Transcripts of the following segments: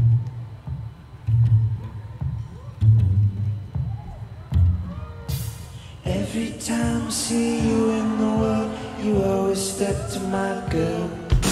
Every time I see you in the world, you always step to my girl.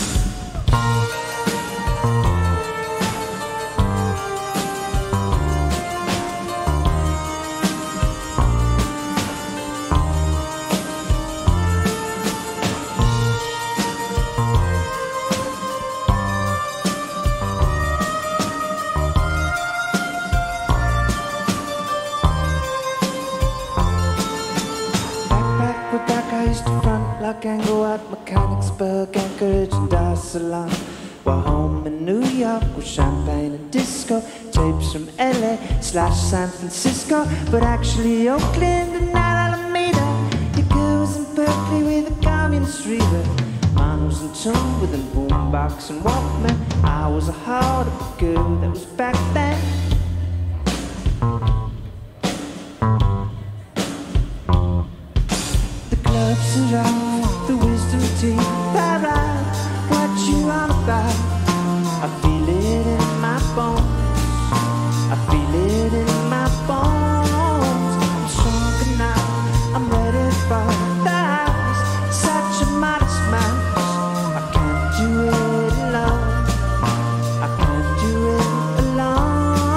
Like Angle at Mechanicsburg, Anchorage and Dar es Salaam. While home in New York with champagne and disco, tapes from LA / San Francisco, but actually Oakland and Alameda. Your girl was in Berkeley with a communist reader. Mine was in tune with a boombox and Walkman. I was a heart of a girl that was back then. The clubs are out. The wisdom teeth are right. What you on about? I feel it in my bones. I feel it in my bones. I'm stronger now. I'm ready for the house. Such a modest mouse. I can't do it alone. I can't do it alone.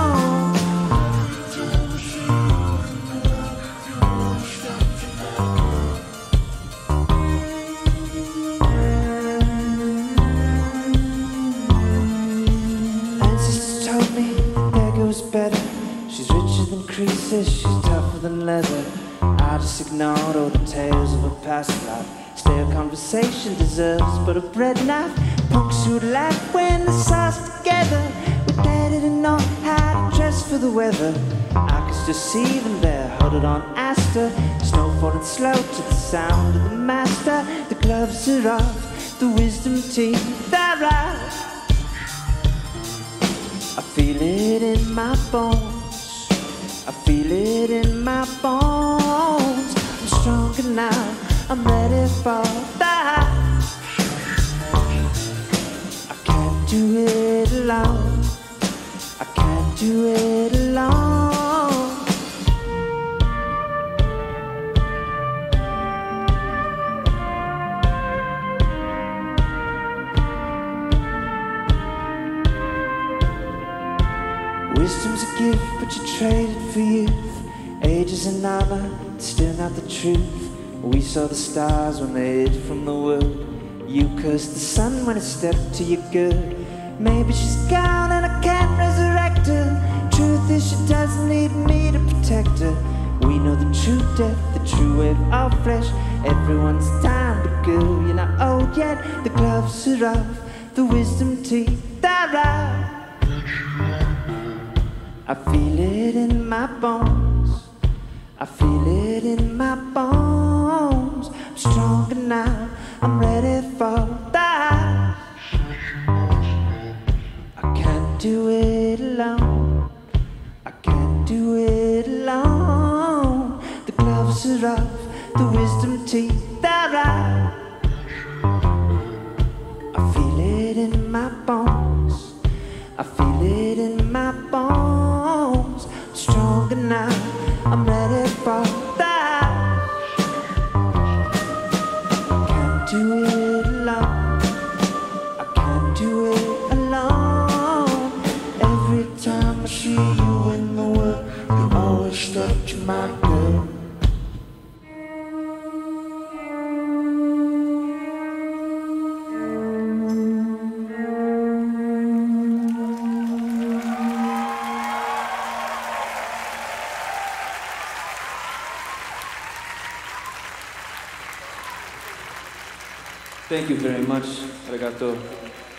Better. She's richer than creases, she's tougher than leather. I just ignored all the tales of her past life. Stale conversation deserves but a bread knife. Punks who'd laugh when they saw us together. We didn't know how to dress for the weather. I could just see them there, huddled on Astor. Snow falling slow to the sound of the master. The gloves are off, the wisdom teeth are out. I feel it in my bones. I feel it in my bones. I'm stronger now. I'm ready for that. I can't do it alone. I can't do it alone. Wisdom's a gift, but you trade it for youth. Age is an honor, it's still not the truth. We saw the stars when they hid from the world. You cursed the sun when it stepped to your good. Maybe she's gone and I can't resurrect her. Truth is she doesn't need me to protect her. We know the true death, the true wave of flesh. Everyone's time, but girl, you're not old yet. The gloves are off, the wisdom teeth are out. I feel it in my bones. I feel it in my bones. I'm stronger now. I'm ready for that. I can't do it alone. I can't do it alone. The gloves are off. The wisdom teeth are out. I feel it in my bones. I feel it in my bones. I'm stronger now. I'm ready for that. I can't do it alone. I can't do it alone. Every time I see you in the world, you always step to my girl. Thank you very much. Arigato.